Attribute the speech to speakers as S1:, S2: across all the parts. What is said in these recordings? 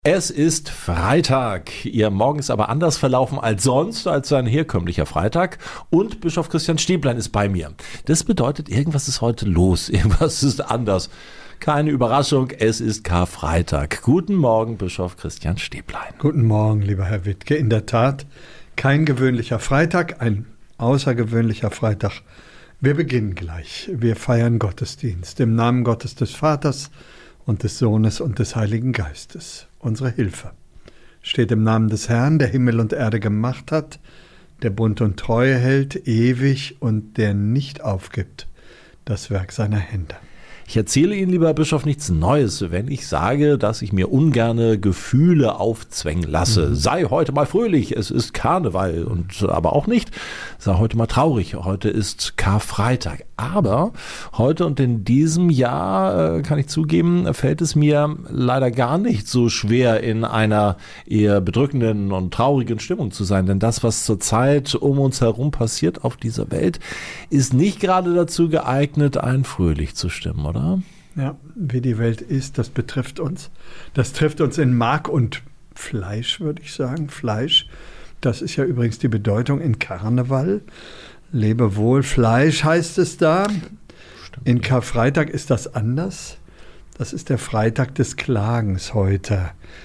S1: Es ist Freitag. Ihr Morgen ist aber anders verlaufen als sonst, als ein herkömmlicher Freitag. Und Bischof Christian Stäblein ist bei mir. Das bedeutet, irgendwas ist heute los. Irgendwas ist anders. Keine Überraschung, es ist Karfreitag. Guten Morgen, Bischof Christian Stäblein.
S2: Guten Morgen, lieber Herr Wittke. In der Tat, kein gewöhnlicher Freitag, ein außergewöhnlicher Freitag. Wir beginnen gleich. Wir feiern Gottesdienst im Namen Gottes des Vaters und des Sohnes und des Heiligen Geistes. Unsere Hilfe steht im Namen des Herrn, der Himmel und Erde gemacht hat, der Bund und Treue hält ewig und der nicht aufgibt das Werk seiner Hände.
S1: Ich erzähle Ihnen, lieber Bischof, nichts Neues, wenn ich sage, dass ich mir ungerne Gefühle aufzwängen lasse. Sei heute mal fröhlich, es ist Karneval, und aber auch nicht, sei heute mal traurig, heute ist Karfreitag. Aber heute und in diesem Jahr, kann ich zugeben, fällt es mir leider gar nicht so schwer, in einer eher bedrückenden und traurigen Stimmung zu sein. Denn das, was zurzeit um uns herum passiert auf dieser Welt, ist nicht gerade dazu geeignet, einen fröhlich zu stimmen, oder?
S2: Ja, wie die Welt ist, das betrifft uns. Das trifft uns in Mark und Fleisch, würde ich sagen. Fleisch, das ist ja übrigens die Bedeutung in Karneval. Lebe wohl, Fleisch heißt es da. Stimmt. In Karfreitag ist das anders. Das ist der Freitag des Klagens heute.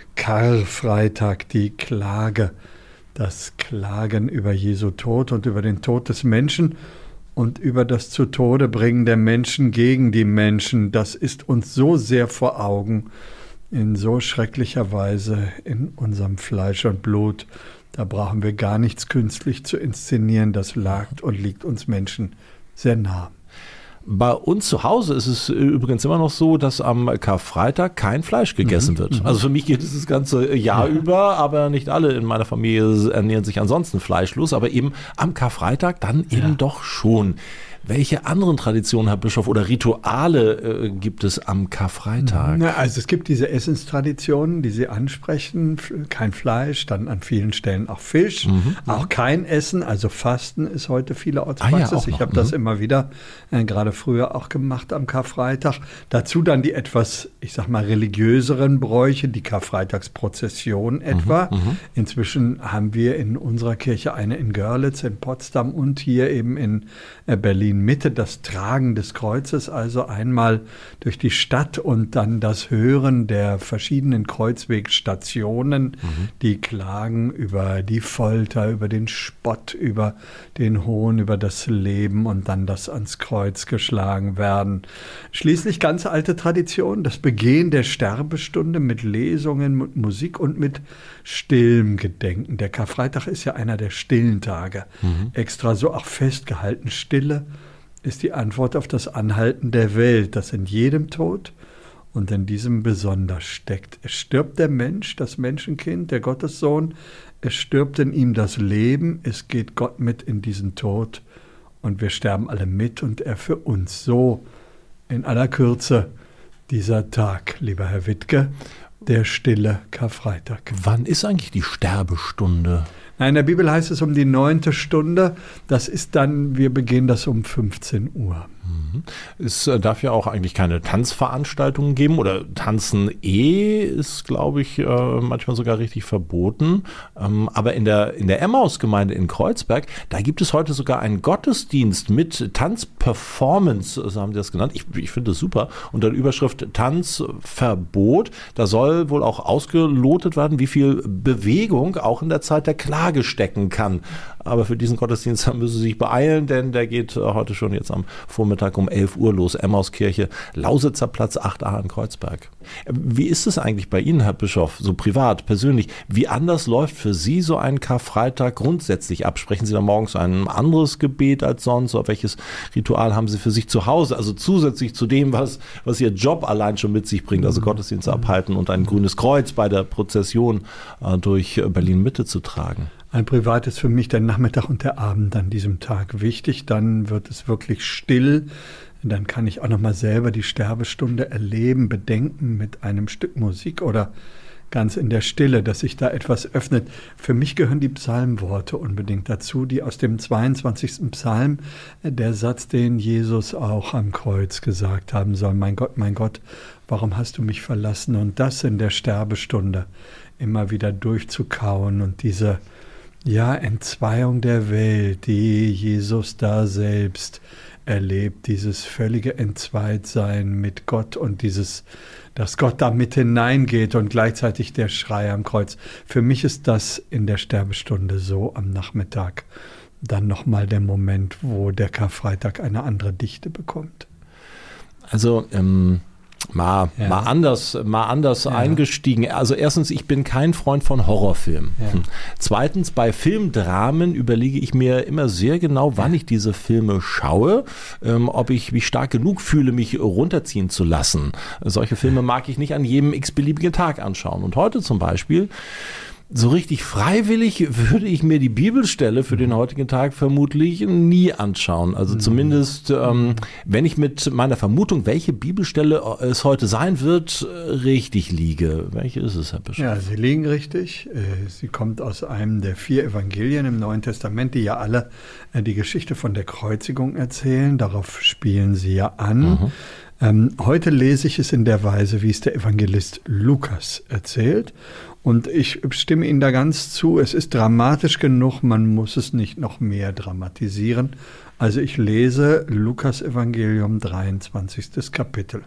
S2: Karfreitag, die Klage. Das Klagen über Jesu Tod und über den Tod des Menschen und über das zu Tode bringen der Menschen gegen die Menschen. Das ist uns so sehr vor Augen, in so schrecklicher Weise in unserem Fleisch und Blut. Da brauchen wir gar nichts künstlich zu inszenieren. Das lag und liegt uns Menschen sehr nah.
S1: Bei uns zu Hause ist es übrigens immer noch so, dass am Karfreitag kein Fleisch gegessen wird. Also für mich geht es das ganze Jahr über, aber nicht alle in meiner Familie ernähren sich ansonsten fleischlos, aber eben am Karfreitag dann eben doch schon. Welche anderen Traditionen, Herr Bischof, oder Rituale gibt es am Karfreitag?
S2: Also es gibt diese Essenstraditionen, die Sie ansprechen. Kein Fleisch, dann an vielen Stellen auch Fisch. Auch kein Essen, also Fasten ist heute vielerorts Praxis. Ich habe das immer wieder, gerade früher auch gemacht am Karfreitag. Dazu dann die etwas, ich sag mal, religiöseren Bräuche, die Karfreitagsprozession etwa. Inzwischen haben wir in unserer Kirche eine in Görlitz, in Potsdam und hier eben in Berlin Mitte, das Tragen des Kreuzes, also einmal durch die Stadt und dann das Hören der verschiedenen Kreuzwegstationen, die klagen über die Folter, über den Spott, über den Hohn, über das Leben und dann das ans Kreuz geschlagen werden. Schließlich ganz alte Tradition, das Begehen der Sterbestunde mit Lesungen, mit Musik und mit stillem Gedenken. Der Karfreitag ist ja einer der stillen Tage, extra so auch festgehalten. Stille ist die Antwort auf das Anhalten der Welt, das in jedem Tod und in diesem besonders steckt. Es stirbt der Mensch, das Menschenkind, der Gottessohn, es stirbt in ihm das Leben, es geht Gott mit in diesen Tod und wir sterben alle mit und er für uns. So in aller Kürze dieser Tag, lieber Herr Wittke, der stille Karfreitag.
S1: Wann ist eigentlich die Sterbestunde?
S2: In der Bibel heißt es um die 9. Stunde. Das ist dann, wir beginnen das um 15 Uhr.
S1: Es darf ja auch eigentlich keine Tanzveranstaltungen geben oder Tanzen ist, glaube ich, manchmal sogar richtig verboten. Aber in der Emmaus-Gemeinde in Kreuzberg, da gibt es heute sogar einen Gottesdienst mit Tanzperformance, so haben sie das genannt. Ich finde das super. Unter der Überschrift Tanzverbot, da soll wohl auch ausgelotet werden, wie viel Bewegung auch in der Zeit der Klage stecken kann. Aber für diesen Gottesdienst müssen Sie sich beeilen, denn der geht heute schon jetzt am Vormittag um 11 Uhr los. Emmauskirche, Lausitzer Platz 8a in Kreuzberg. Wie ist es eigentlich bei Ihnen, Herr Bischof, so privat, persönlich? Wie anders läuft für Sie so ein Karfreitag grundsätzlich ab? Sprechen Sie da morgens ein anderes Gebet als sonst? Oder welches Ritual haben Sie für sich zu Hause? Also zusätzlich zu dem, was Ihr Job allein schon mit sich bringt, also Gottesdienste abhalten und ein grünes Kreuz bei der Prozession durch Berlin-Mitte zu tragen.
S2: Ein Privat ist für mich der Nachmittag und der Abend an diesem Tag wichtig. Dann wird es wirklich still. Dann kann ich auch noch mal selber die Sterbestunde erleben, bedenken mit einem Stück Musik oder ganz in der Stille, dass sich da etwas öffnet. Für mich gehören die Psalmworte unbedingt dazu, die aus dem 22. Psalm, der Satz, den Jesus auch am Kreuz gesagt haben soll: Mein Gott, warum hast du mich verlassen? Und das in der Sterbestunde immer wieder durchzukauen und diese Entzweiung der Welt, die Jesus da selbst erlebt, dieses völlige Entzweitsein mit Gott und dass Gott da mit hineingeht und gleichzeitig der Schrei am Kreuz. Für mich ist das in der Sterbestunde so am Nachmittag dann nochmal der Moment, wo der Karfreitag eine andere Dichte bekommt.
S1: Also mal anders eingestiegen. Also erstens, ich bin kein Freund von Horrorfilmen. Ja. Zweitens, bei Filmdramen überlege ich mir immer sehr genau, wann ich diese Filme schaue, ob ich mich stark genug fühle, mich runterziehen zu lassen. Solche Filme mag ich nicht an jedem x-beliebigen Tag anschauen. Und heute zum Beispiel, so richtig freiwillig würde ich mir die Bibelstelle für den heutigen Tag vermutlich nie anschauen. Also zumindest, wenn ich mit meiner Vermutung, welche Bibelstelle es heute sein wird, richtig liege. Welche ist es, Herr Bischof?
S2: Ja, Sie liegen richtig. Sie kommt aus einem der 4 Evangelien im Neuen Testament, die ja alle die Geschichte von der Kreuzigung erzählen. Darauf spielen sie ja an. Heute lese ich es in der Weise, wie es der Evangelist Lukas erzählt. Und ich stimme Ihnen da ganz zu, es ist dramatisch genug, man muss es nicht noch mehr dramatisieren. Also ich lese Lukas Evangelium 23. Kapitel.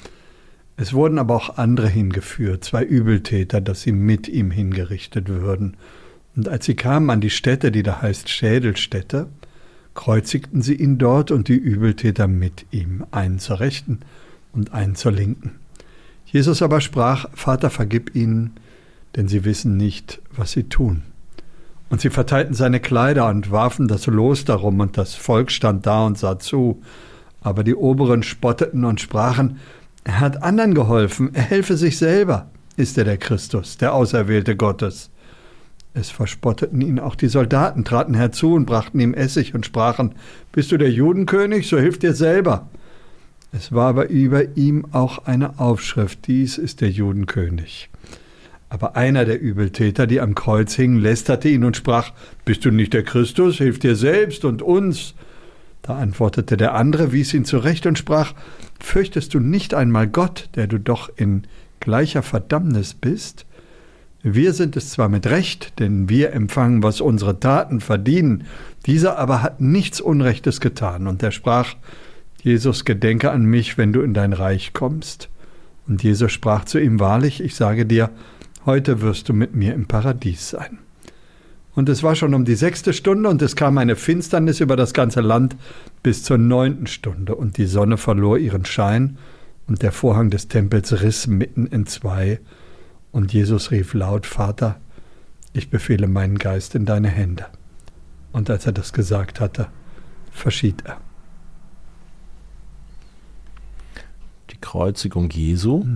S2: Es wurden aber auch andere hingeführt, 2 Übeltäter, dass sie mit ihm hingerichtet würden. Und als sie kamen an die Stätte, die da heißt Schädelstätte, kreuzigten sie ihn dort und die Übeltäter mit ihm, einen zur Rechten und einen zur Linken. Jesus aber sprach, Vater, vergib ihnen, denn sie wissen nicht, was sie tun. Und sie verteilten seine Kleider und warfen das Los darum, und das Volk stand da und sah zu. Aber die Oberen spotteten und sprachen, er hat anderen geholfen, er helfe sich selber. Ist er der Christus, der Auserwählte Gottes? Es verspotteten ihn auch die Soldaten, traten herzu und brachten ihm Essig und sprachen, bist du der Judenkönig, so hilf dir selber. Es war aber über ihm auch eine Aufschrift, dies ist der Judenkönig. Aber einer der Übeltäter, die am Kreuz hingen, lästerte ihn und sprach, bist du nicht der Christus, hilf dir selbst und uns. Da antwortete der andere, wies ihn zurecht und sprach, fürchtest du nicht einmal Gott, der du doch in gleicher Verdammnis bist? Wir sind es zwar mit Recht, denn wir empfangen, was unsere Taten verdienen. Dieser aber hat nichts Unrechtes getan. Und er sprach, Jesus, gedenke an mich, wenn du in dein Reich kommst. Und Jesus sprach zu ihm, wahrlich, ich sage dir, heute wirst du mit mir im Paradies sein. Und es war schon um die 6. Stunde, und es kam eine Finsternis über das ganze Land bis zur 9. Stunde. Und die Sonne verlor ihren Schein, und der Vorhang des Tempels riss mitten in 2. Und Jesus rief laut, Vater, ich befehle meinen Geist in deine Hände. Und als er das gesagt hatte, verschied er.
S1: Die Kreuzigung Jesu.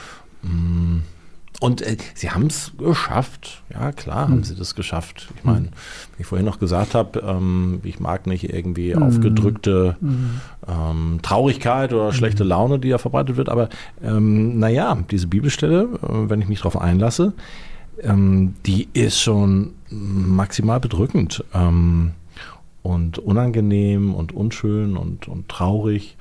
S1: Und sie haben es geschafft. Ja, klar haben sie das geschafft. Ich meine, wie ich vorhin noch gesagt habe, ich mag nicht irgendwie aufgedrückte Traurigkeit oder schlechte Laune, die da verbreitet wird. Aber diese Bibelstelle, wenn ich mich darauf einlasse, die ist schon maximal bedrückend und unangenehm und unschön und traurig.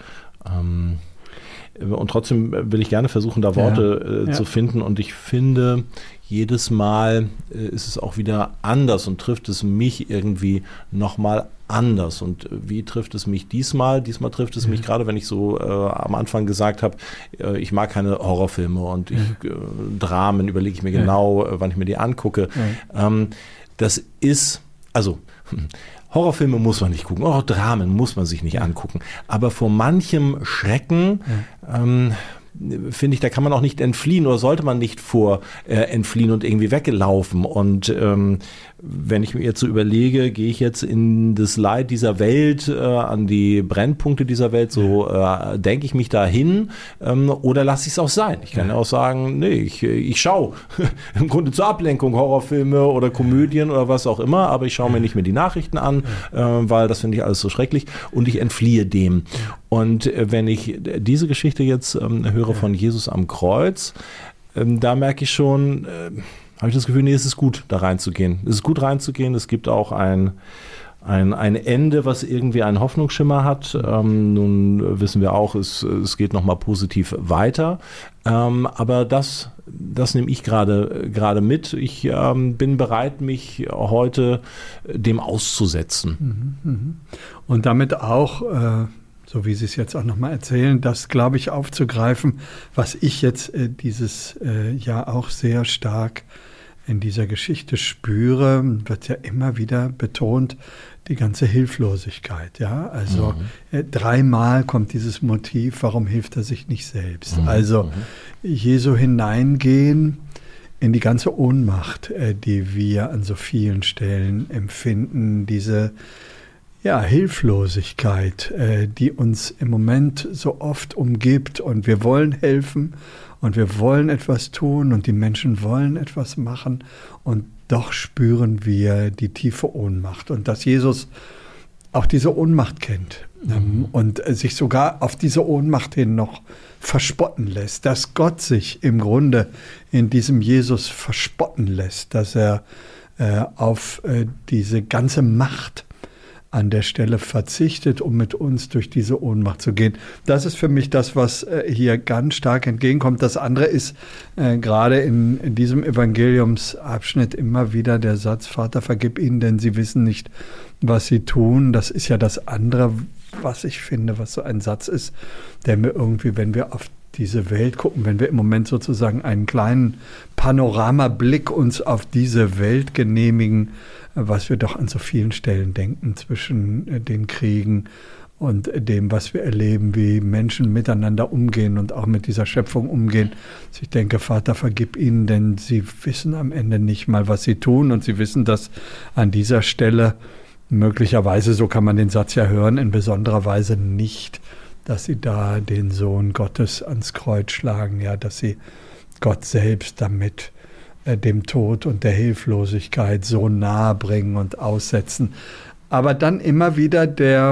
S1: Und trotzdem will ich gerne versuchen, da Worte zu finden. Und ich finde, jedes Mal ist es auch wieder anders und trifft es mich irgendwie nochmal anders. Und wie trifft es mich diesmal? Diesmal trifft es mich gerade, wenn ich so am Anfang gesagt habe, ich mag keine Horrorfilme und Dramen überlege ich mir genau, wann ich mir die angucke. Das ist, also Horrorfilme muss man nicht gucken, auch Dramen muss man sich nicht angucken. Aber vor manchem Schrecken, finde ich, da kann man auch nicht entfliehen oder sollte man nicht vor entfliehen und irgendwie weggelaufen. Und wenn ich mir jetzt so überlege, gehe ich jetzt in das Leid dieser Welt, an die Brennpunkte dieser Welt, so denke ich mich da hin oder lasse ich es auch sein? Ich kann ja auch sagen, nee, ich schaue im Grunde zur Ablenkung Horrorfilme oder Komödien oder was auch immer, aber ich schaue mir nicht mehr die Nachrichten an, weil das finde ich alles so schrecklich und ich entfliehe dem. Und wenn ich diese Geschichte jetzt höre von Jesus am Kreuz, da merke ich schon, habe ich das Gefühl, nee, es ist gut, da reinzugehen. Es ist gut reinzugehen. Es gibt auch ein ein Ende, was irgendwie einen Hoffnungsschimmer hat. Nun wissen wir auch, es geht nochmal positiv weiter. Aber das nehme ich gerade mit. Ich bin bereit, mich heute dem auszusetzen.
S2: Und damit auch, so wie Sie es jetzt auch nochmal erzählen, das, glaube ich, aufzugreifen, was ich jetzt dieses Jahr auch sehr stark in dieser Geschichte spüre, wird ja immer wieder betont, die ganze Hilflosigkeit. Ja? Also 3-mal kommt dieses Motiv, warum hilft er sich nicht selbst? Also Jesu hineingehen in die ganze Ohnmacht, die wir an so vielen Stellen empfinden, diese Hilflosigkeit, die uns im Moment so oft umgibt, und wir wollen helfen und wir wollen etwas tun und die Menschen wollen etwas machen, und doch spüren wir die tiefe Ohnmacht, und dass Jesus auch diese Ohnmacht kennt und sich sogar auf diese Ohnmacht hin noch verspotten lässt, dass Gott sich im Grunde in diesem Jesus verspotten lässt, dass er auf diese ganze Macht an der Stelle verzichtet, um mit uns durch diese Ohnmacht zu gehen. Das ist für mich das, was hier ganz stark entgegenkommt. Das andere ist gerade in diesem Evangeliumsabschnitt immer wieder der Satz, Vater, vergib ihnen, denn sie wissen nicht, was sie tun. Das ist ja das andere, was ich finde, was so ein Satz ist, der mir irgendwie, wenn wir auf diese Welt gucken, wenn wir im Moment sozusagen einen kleinen Panoramablick uns auf diese Welt genehmigen, was wir doch an so vielen Stellen denken zwischen den Kriegen und dem, was wir erleben, wie Menschen miteinander umgehen und auch mit dieser Schöpfung umgehen. Also ich denke, Vater, vergib ihnen, denn sie wissen am Ende nicht mal, was sie tun, und sie wissen, dass an dieser Stelle möglicherweise, so kann man den Satz ja hören, in besonderer Weise nicht, dass sie da den Sohn Gottes ans Kreuz schlagen, ja, dass sie Gott selbst damit dem Tod und der Hilflosigkeit so nahe bringen und aussetzen. Aber dann immer wieder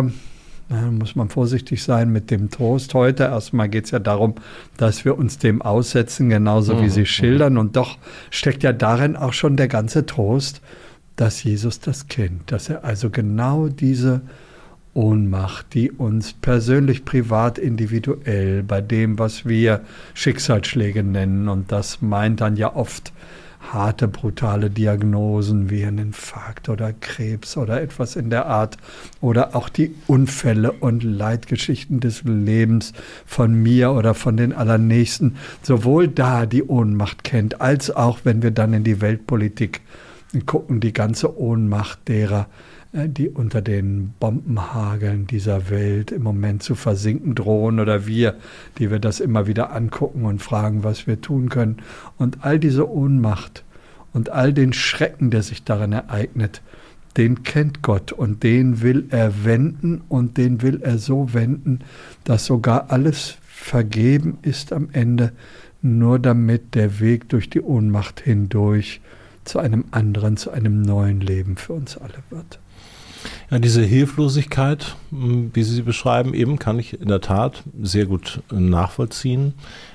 S2: muss man vorsichtig sein mit dem Trost heute. Erstmal geht es ja darum, dass wir uns dem aussetzen, genauso wie Sie schildern. Und doch steckt ja darin auch schon der ganze Trost, dass Jesus das kennt, dass er also genau diese Ohnmacht, die uns persönlich, privat, individuell bei dem, was wir Schicksalsschläge nennen, und das meint dann ja oft harte, brutale Diagnosen wie ein Infarkt oder Krebs oder etwas in der Art, oder auch die Unfälle und Leidgeschichten des Lebens von mir oder von den Allernächsten, sowohl da die Ohnmacht kennt, als auch, wenn wir dann in die Weltpolitik gucken, die ganze Ohnmacht derer, die unter den Bombenhageln dieser Welt im Moment zu versinken drohen, oder wir, die wir das immer wieder angucken und fragen, was wir tun können. Und all diese Ohnmacht und all den Schrecken, der sich darin ereignet, den kennt Gott, und den will er wenden, und den will er so wenden, dass sogar alles vergeben ist am Ende, nur damit der Weg durch die Ohnmacht hindurch zu einem anderen, zu einem neuen Leben für uns alle wird.
S1: Ja, diese Hilflosigkeit, wie Sie sie beschreiben, eben kann ich in der Tat sehr gut nachvollziehen.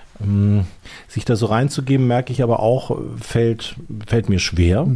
S1: Sich da so reinzugeben, merke ich aber auch, fällt mir schwer.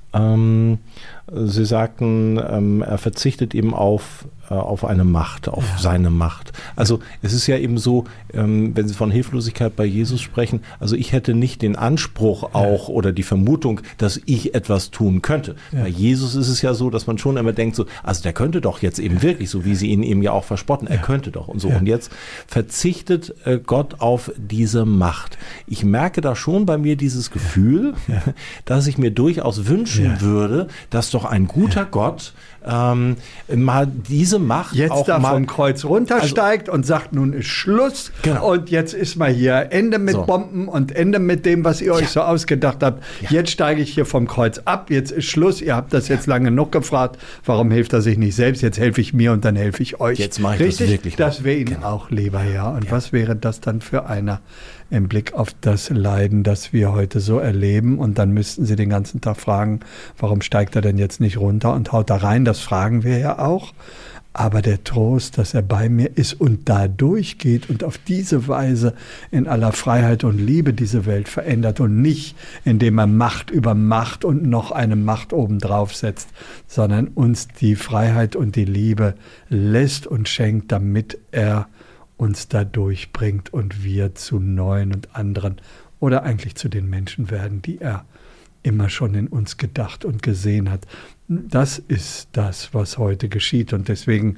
S1: Sie sagten, er verzichtet eben auf eine Macht, auf seine Macht. Also es ist ja eben so, wenn Sie von Hilflosigkeit bei Jesus sprechen, also ich hätte nicht den Anspruch auch oder die Vermutung, dass ich etwas tun könnte. Ja. Bei Jesus ist es ja so, dass man schon immer denkt, so, also der könnte doch jetzt eben wirklich, so wie Sie ihn eben ja auch verspotten, er könnte doch und so. Und jetzt verzichtet Gott auf diese Macht. Ich merke da schon bei mir dieses Gefühl, dass ich mir durchaus wünschen würde, dass doch ein guter Gott mal diese Macht
S2: jetzt
S1: auch
S2: da
S1: mal
S2: vom Kreuz runtersteigt und sagt, nun ist Schluss, und jetzt ist mal hier Ende mit Bomben und Ende mit dem, was ihr euch so ausgedacht habt. Jetzt steige ich hier vom Kreuz ab, jetzt ist Schluss, ihr habt das jetzt lange genug gefragt, warum hilft er sich nicht selbst, jetzt helfe ich mir und dann helfe ich euch.
S1: Jetzt mache ich das wirklich mal.
S2: Das wäre Ihnen auch lieber, ja. Und was wäre das dann für einer, im Blick auf das Leiden, das wir heute so erleben. Und dann müssten sie den ganzen Tag fragen, warum steigt er denn jetzt nicht runter und haut da rein? Das fragen wir ja auch. Aber der Trost, dass er bei mir ist und da durchgeht und auf diese Weise in aller Freiheit und Liebe diese Welt verändert und nicht, indem er Macht über Macht und noch eine Macht obendrauf setzt, sondern uns die Freiheit und die Liebe lässt und schenkt, damit er uns da durchbringt und wir zu neuen und anderen oder eigentlich zu den Menschen werden, die er immer schon in uns gedacht und gesehen hat. Das ist das, was heute geschieht. Und deswegen,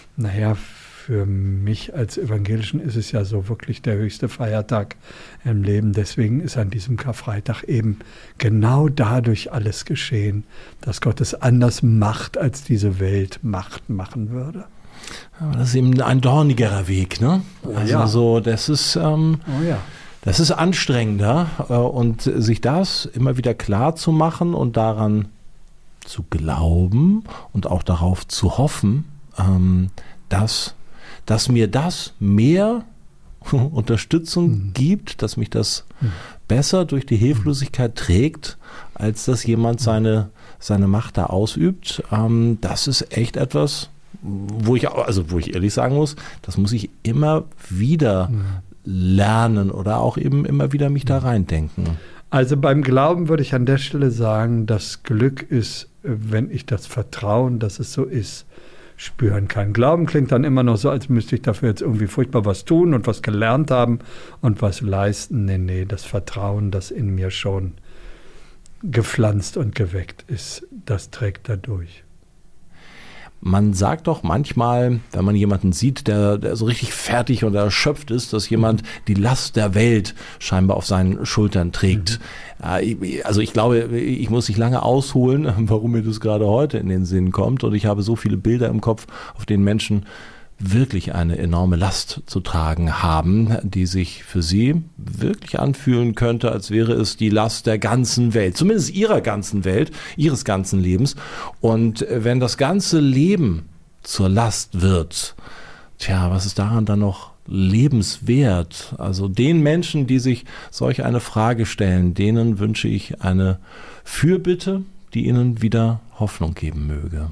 S2: für mich als Evangelischen ist es ja so wirklich der höchste Feiertag im Leben. Deswegen ist an diesem Karfreitag eben genau dadurch alles geschehen, dass Gott es anders macht, als diese Welt Macht machen würde.
S1: Aber das ist eben ein dornigerer Weg, ne? Also das ist... Das ist anstrengender und sich das immer wieder klar zu machen und daran zu glauben und auch darauf zu hoffen, dass mir das mehr Unterstützung gibt, dass mich das besser durch die Hilflosigkeit trägt, als dass jemand seine Macht da ausübt. Das ist echt etwas, wo ich ehrlich sagen muss, das muss ich immer wieder lernen oder auch eben immer wieder mich da reindenken.
S2: Also beim Glauben würde ich an der Stelle sagen, das Glück ist, wenn ich das Vertrauen, dass es so ist, spüren kann. Glauben klingt dann immer noch so, als müsste ich dafür jetzt irgendwie furchtbar was tun und was gelernt haben und was leisten. Nee, das Vertrauen, das in mir schon gepflanzt und geweckt ist, das trägt da durch.
S1: Man sagt doch manchmal, wenn man jemanden sieht, der so richtig fertig und erschöpft ist, dass jemand die Last der Welt scheinbar auf seinen Schultern trägt. Also ich glaube, ich muss nicht lange ausholen, warum mir das gerade heute in den Sinn kommt. Und ich habe so viele Bilder im Kopf, auf denen Menschen wirklich eine enorme Last zu tragen haben, die sich für sie wirklich anfühlen könnte, als wäre es die Last der ganzen Welt, zumindest ihrer ganzen Welt, ihres ganzen Lebens. Und wenn das ganze Leben zur Last wird, was ist daran dann noch lebenswert? Also den Menschen, die sich solch eine Frage stellen, denen wünsche ich eine Fürbitte, die ihnen wieder Hoffnung geben möge.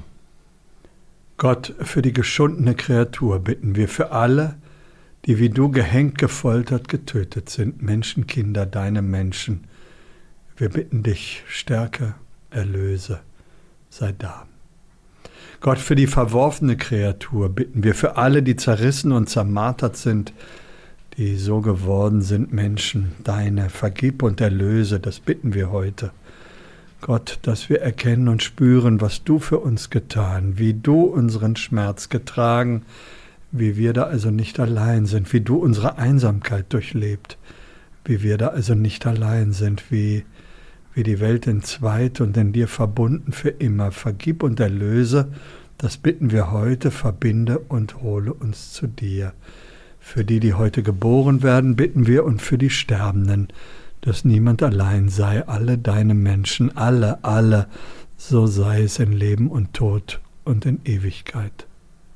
S2: Gott, für die geschundene Kreatur bitten wir, für alle, die wie du gehängt, gefoltert, getötet sind, Menschenkinder, deine Menschen. Wir bitten dich, stärke, erlöse, sei da. Gott, für die verworfene Kreatur bitten wir, für alle, die zerrissen und zermartert sind, die so geworden sind, Menschen, deine, vergib und erlöse, das bitten wir heute. Gott, dass wir erkennen und spüren, was du für uns getan, wie du unseren Schmerz getragen, wie wir da also nicht allein sind, wie du unsere Einsamkeit durchlebt, wie wir da also nicht allein sind, wie die Welt entzweit und in dir verbunden für immer. Vergib und erlöse, das bitten wir heute, verbinde und hole uns zu dir. Für die, die heute geboren werden, bitten wir und für die Sterbenden, dass niemand allein sei, alle deine Menschen, alle, so sei es in Leben und Tod und in Ewigkeit.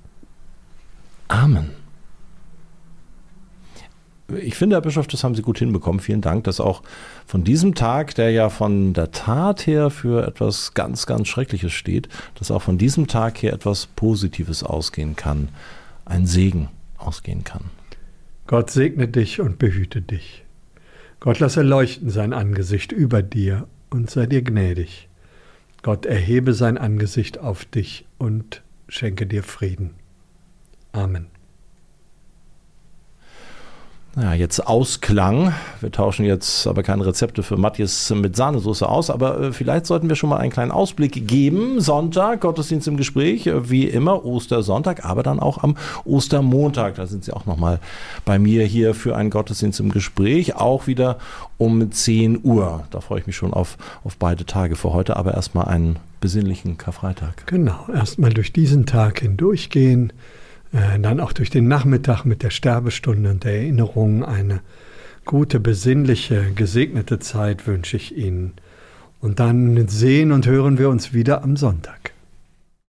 S1: Amen. Ich finde, Herr Bischof, das haben Sie gut hinbekommen. Vielen Dank, dass auch von diesem Tag, der ja von der Tat her für etwas ganz, ganz Schreckliches steht, dass auch von diesem Tag her etwas Positives ausgehen kann, ein Segen ausgehen kann.
S2: Gott segne dich und behüte dich. Gott lasse leuchten sein Angesicht über dir und sei dir gnädig. Gott erhebe sein Angesicht auf dich und schenke dir Frieden. Amen.
S1: Ja, jetzt Ausklang. Wir tauschen jetzt aber keine Rezepte für Matjes mit Sahnesoße aus, aber vielleicht sollten wir schon mal einen kleinen Ausblick geben. Sonntag, Gottesdienst im Gespräch, wie immer, Ostersonntag, aber dann auch am Ostermontag. Da sind Sie auch nochmal bei mir hier für einen Gottesdienst im Gespräch, auch wieder um 10 Uhr. Da freue ich mich schon auf beide Tage für heute, aber erstmal einen besinnlichen Karfreitag.
S2: Genau, erstmal durch diesen Tag hindurchgehen. Dann auch durch den Nachmittag mit der Sterbestunde und der Erinnerung eine gute, besinnliche, gesegnete Zeit wünsche ich Ihnen. Und dann sehen und hören wir uns wieder am Sonntag.